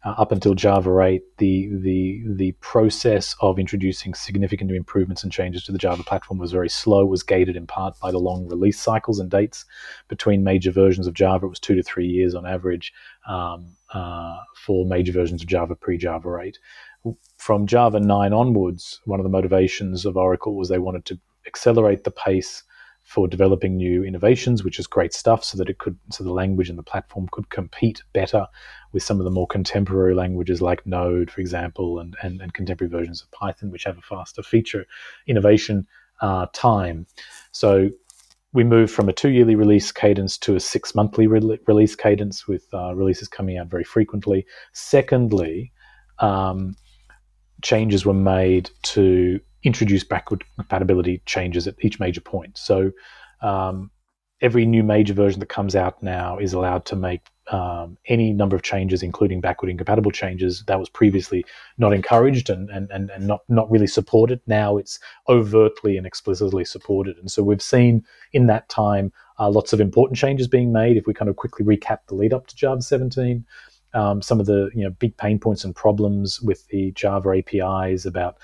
up until Java 8, the process of introducing significant new improvements and changes to the Java platform was very slow. It was gated in part by the long release cycles and dates between major versions of Java. It was 2 to 3 years on average for major versions of Java pre-Java 8. From Java 9 onwards, one of the motivations of Oracle was they wanted to accelerate the pace for developing new innovations, which is great stuff, so the language and the platform could compete better with some of the more contemporary languages like Node, for example, and contemporary versions of Python, which have a faster feature innovation time. So we moved from a 2-yearly release cadence to a 6-monthly release cadence, with releases coming out very frequently. Secondly, changes were made to introduce backward compatibility changes at each major point. So every new major version that comes out now is allowed to make any number of changes, including backward incompatible changes. That was previously not encouraged and not really supported. Now it's overtly and explicitly supported. And so we've seen in that time lots of important changes being made. If we kind of quickly recap the lead up to Java 17, some of the big pain points and problems with the Java APIs about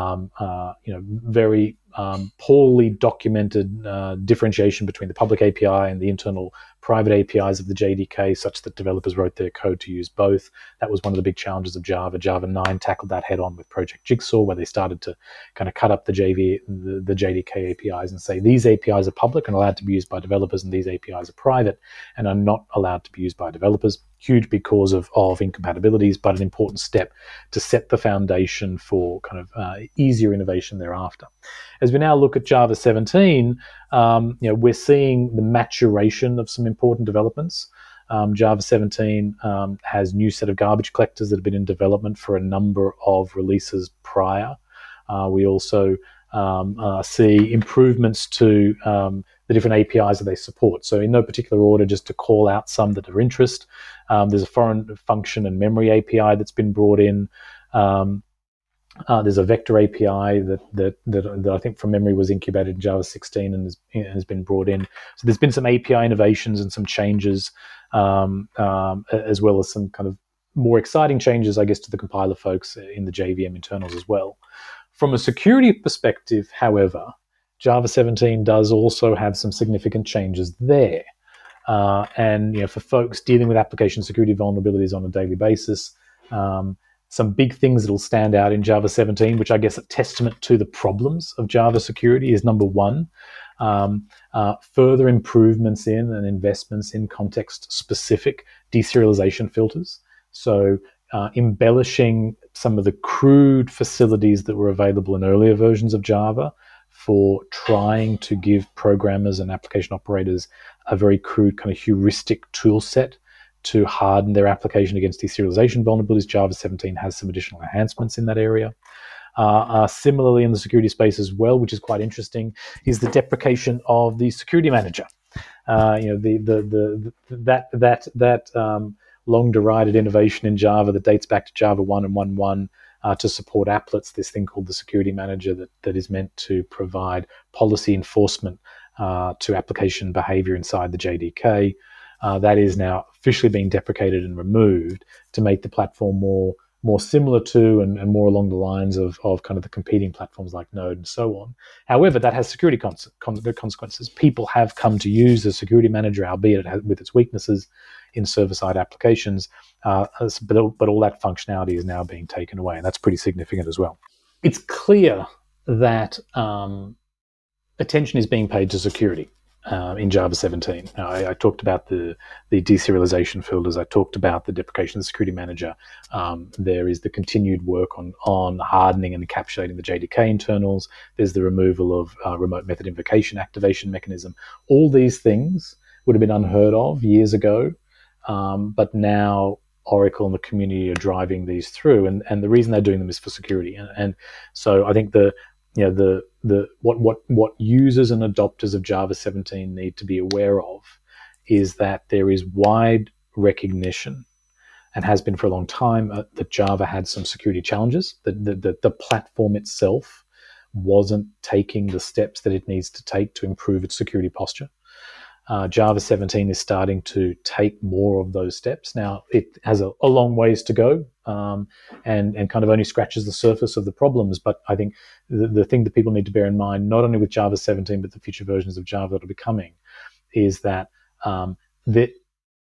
very poorly documented differentiation between the public API and the internal private APIs of the JDK, such that developers wrote their code to use both. That was one of the big challenges of Java. Java 9 tackled that head on with Project Jigsaw, where they started to kind of cut up the JDK APIs and say these APIs are public and allowed to be used by developers, and these APIs are private and are not allowed to be used by developers. Huge because of incompatibilities, but an important step to set the foundation for kind of easier innovation thereafter. As we now look at Java 17, we're seeing the maturation of some important developments. Java 17 has new set of garbage collectors that have been in development for a number of releases prior. We also see improvements to the different APIs that they support. So in no particular order, just to call out some that are of interest, there's a foreign function and memory API that's been brought in. There's a vector API that I think from memory was incubated in Java 16 and has been brought in. So there's been some API innovations and some changes, as well as some kind of more exciting changes, I guess, to the compiler folks in the JVM internals as well. From a security perspective, however, Java 17 does also have some significant changes there. And for folks dealing with application security vulnerabilities on a daily basis, some big things that will stand out in Java 17, which I guess a testament to the problems of Java security, is number one, further improvements in and investments in context-specific deserialization filters. So embellishing some of the crude facilities that were available in earlier versions of Java for trying to give programmers and application operators a very crude kind of heuristic tool set to harden their application against deserialization vulnerabilities. Java 17 has some additional enhancements in that area. Similarly, in the security space as well, which is quite interesting, is the deprecation of the security manager. Long derided innovation in Java that dates back to Java 1 and 1.1 to support applets, this thing called the security manager that is meant to provide policy enforcement to application behavior inside the JDK. That is now officially being deprecated and removed to make the platform more similar to and more along the lines of kind of the competing platforms like Node and so on. However, that has security consequences. People have come to use the security manager, albeit with its weaknesses in server-side applications, but all that functionality is now being taken away, and that's pretty significant as well. It's clear that attention is being paid to security in Java 17. I talked about the deserialization filters. I talked about the deprecation of the security manager. There is the continued work on hardening and encapsulating the JDK internals. There's the removal of remote method invocation activation mechanism. All these things would have been unheard of years ago, but now Oracle and the community are driving these through, and the reason they're doing them is for security. And so I think what users and adopters of Java 17 need to be aware of is that there is wide recognition, and has been for a long time, that Java had some security challenges, that the platform itself wasn't taking the steps that it needs to take to improve its security posture. Java 17 is starting to take more of those steps. Now, it has a long ways to go, and kind of only scratches the surface of the problems. But I think the thing that people need to bear in mind, not only with Java 17, but the future versions of Java that will be coming, is that the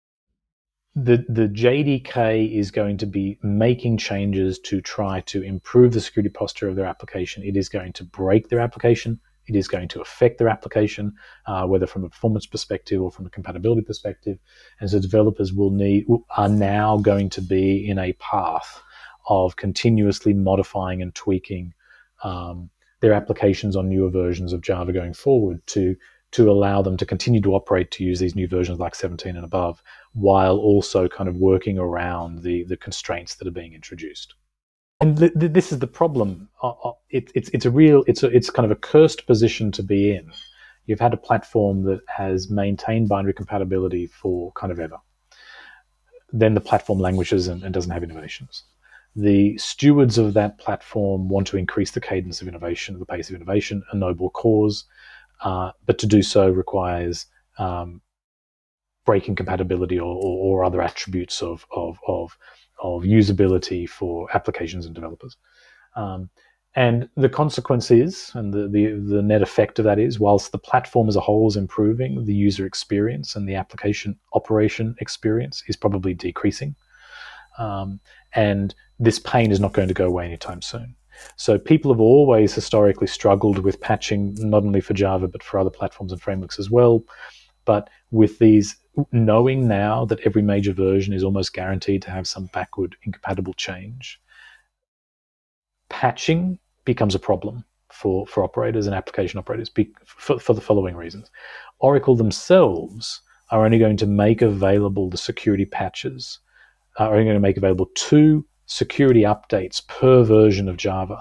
JDK is going to be making changes to try to improve the security posture of their application. It is going to break their application. It is going to affect their application, whether from a performance perspective or from a compatibility perspective. And so developers are now going to be in a path of continuously modifying and tweaking their applications on newer versions of Java going forward to allow them to continue to operate to use these new versions like 17 and above, while also kind of working around the constraints that are being introduced. And this is the problem. It's kind of a cursed position to be in. You've had a platform that has maintained binary compatibility for kind of ever. Then the platform languishes and doesn't have innovations. The stewards of that platform want to increase the cadence of innovation, the pace of innovation, a noble cause. But to do so requires breaking compatibility or other attributes of usability for applications and developers. And the consequence is, and the net effect of that is, whilst the platform as a whole is improving, the user experience and the application operation experience is probably decreasing. And this pain is not going to go away anytime soon. So people have always historically struggled with patching, not only for Java, but for other platforms and frameworks as well. But with these, knowing now that every major version is almost guaranteed to have some backward incompatible change, patching becomes a problem for operators and application operators for the following reasons. Oracle themselves are only going to make available the security patches, are only going to make available 2 security updates per version of Java.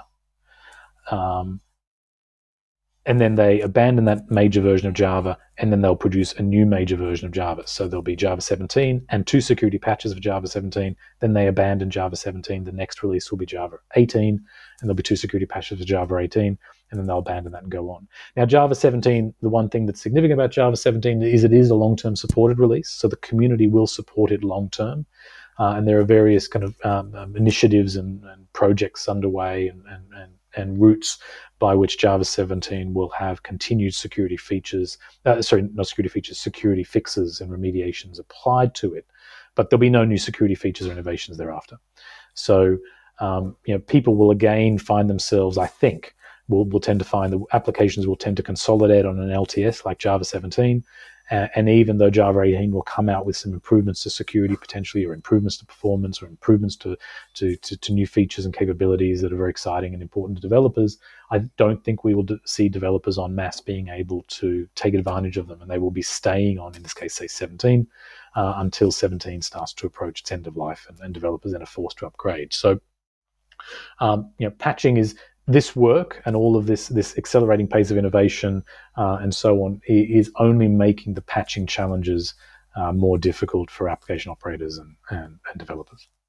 And then they abandon that major version of Java, and then they'll produce a new major version of Java. So there'll be Java 17 and 2 security patches of Java 17. Then they abandon Java 17. The next release will be Java 18, and there'll be 2 security patches of Java 18, and then they'll abandon that and go on. Now, Java 17, the one thing that's significant about Java 17 is it is a long-term supported release, so the community will support it long-term. And there are various kind of initiatives and projects underway and routes by which Java 17 will have continued security features, security fixes and remediations applied to it, but there'll be no new security features or innovations thereafter. So, people will again find themselves, I think, will tend to find the applications will tend to consolidate on an LTS like Java 17. And even though Java 18 will come out with some improvements to security potentially, or improvements to performance, or improvements to new features and capabilities that are very exciting and important to developers, I don't think we will see developers en masse being able to take advantage of them, and they will be staying on, in this case, say 17, until 17 starts to approach its end of life, and developers then are forced to upgrade. So, patching is this work, and all of this accelerating pace of innovation and so on is only making the patching challenges more difficult for application operators and developers.